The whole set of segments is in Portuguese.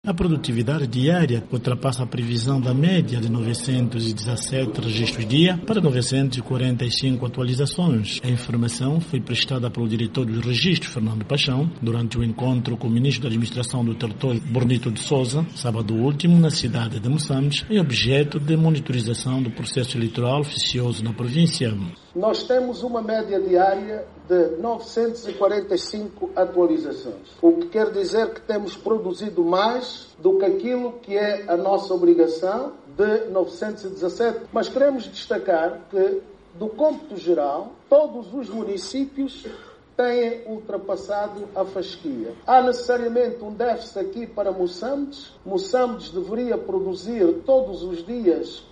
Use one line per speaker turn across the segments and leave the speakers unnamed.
A produtividade diária ultrapassa a previsão da média de 917 registros dia para 945 atualizações. A informação foi prestada pelo diretor dos registros, Fernando Paixão, durante o encontro com o ministro da Administração do Território, Bornito de Sousa, sábado último, na cidade de Moçambique, em objeto de monitorização do processo eleitoral oficioso na província.
Nós temos uma média diária de 945 atualizações, o que quer dizer que temos produzido mais do que aquilo que é a nossa obrigação de 917. Mas queremos destacar que, do cômputo geral, todos os municípios têm ultrapassado a fasquia. Há necessariamente um déficit aqui para Moçambique. Moçambique deveria produzir todos os dias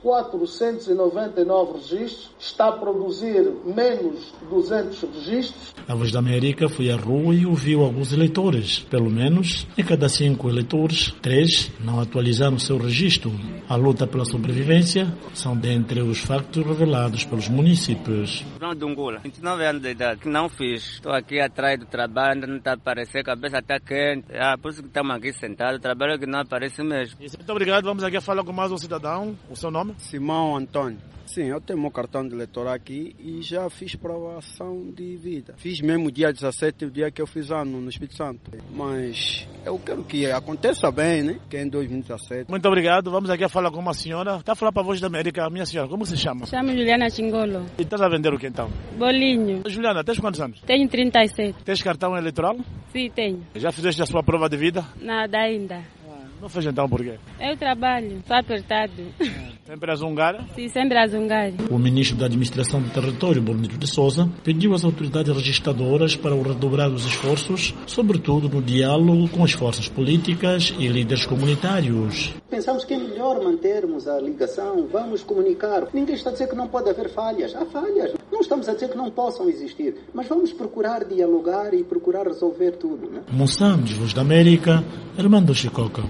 499 registros. Está a produzir menos 200 registros.
A Voz da América foi à rua e ouviu alguns eleitores. Pelo menos, em cada 5 eleitores, 3 não atualizaram seu registro. A luta pela sobrevivência são dentre os factos revelados pelos municípios.
João Dungula, 29 anos de idade, que não fiz. Estou aqui atrás do trabalho, não está a aparecer, a cabeça está quente. Por isso que estamos aqui sentados, o trabalho é que não aparece mesmo.
Muito obrigado, vamos aqui falar com mais um cidadão. O seu nome?
Simão Antônio. Sim, eu tenho meu cartão de eleitor aqui e já fiz provação de vida. Fiz mesmo dia 17, o dia que eu fiz ano no Espírito Santo. Mas eu quero que aconteça bem, né? Que é em 2017.
Muito obrigado, vamos aqui falar com uma senhora. Está a falar para a Voz da América. Minha senhora, como se chama?
Chamo Juliana Chingolo.
E estás a vender o que então?
Bolinho.
Juliana, tens quantos anos?
Tenho 37.
Tens cartão eleitoral?
Sim, tenho.
Já fizeste a sua prova de vida?
Nada ainda.
Não fez então por quê?
Eu trabalho, estou apertado.
Sempre a zungar?
Sim, sempre a zungar.
O ministro da Administração do Território, Bornito de Sousa, pediu às autoridades registradoras para o redobrar os esforços, sobretudo no diálogo com as forças políticas e líderes comunitários.
Pensamos que é melhor mantermos a ligação, vamos comunicar. Ninguém está a dizer que não pode haver falhas. Há falhas. Não estamos a dizer que não possam existir, mas vamos procurar dialogar e procurar resolver tudo, né?
Moçambique, Voz da América, Armando Chicoca.